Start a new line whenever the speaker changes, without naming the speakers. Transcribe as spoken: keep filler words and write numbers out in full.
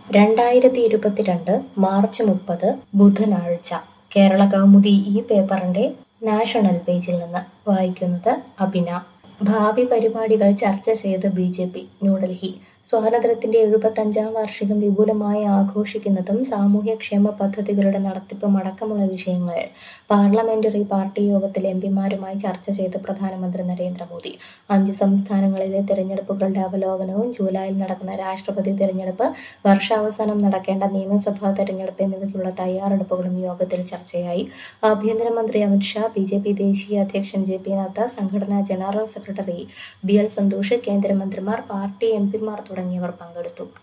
രണ്ടായിരത്തി ഇരുപത്തിരണ്ട് മാർച്ച് മുപ്പത് ബുധനാഴ്ച കേരള കൗമുദി ഈ പേപ്പറിന്റെ നാഷണൽ പേജിൽ നിന്ന് വായിക്കുന്നത് അഭിന. ഭാവി പരിപാടികൾ ചർച്ച ചെയ്ത് ബി ജെ പി ന്യൂഡൽഹി. സ്വാതന്ത്ര്യത്തിന്റെ എഴുപത്തഞ്ചാം വാർഷികം വിപുലമായി ആഘോഷിക്കുന്നതും സാമൂഹ്യക്ഷേമ പദ്ധതികളുടെ നടത്തിപ്പും അടക്കമുള്ള വിഷയങ്ങൾ പാർലമെന്ററി പാർട്ടി യോഗത്തിൽ എംപിമാരുമായി ചർച്ച ചെയ്ത് പ്രധാനമന്ത്രി നരേന്ദ്രമോദി. അഞ്ച് സംസ്ഥാനങ്ങളിലെ തെരഞ്ഞെടുപ്പുകളുടെ അവലോകനവും ജൂലൈയിൽ നടക്കുന്ന രാഷ്ട്രപതി തെരഞ്ഞെടുപ്പ്, വർഷാവസാനം നടക്കേണ്ട നിയമസഭാ തെരഞ്ഞെടുപ്പ് എന്നിവയ്ക്കുള്ള തയ്യാറെടുപ്പുകളും യോഗത്തിൽ ചർച്ചയായി. ആഭ്യന്തരമന്ത്രി Amit Shah, B J P ദേശീയ അധ്യക്ഷൻ ജെ പി നദ്ദ, സംഘടനാ general secretary B L Santhosh, കേന്ദ്രമന്ത്രിമാർ, പാർട്ടി എംപിമാർ തുടങ്ങിയവർ പങ്കെടുത്തു.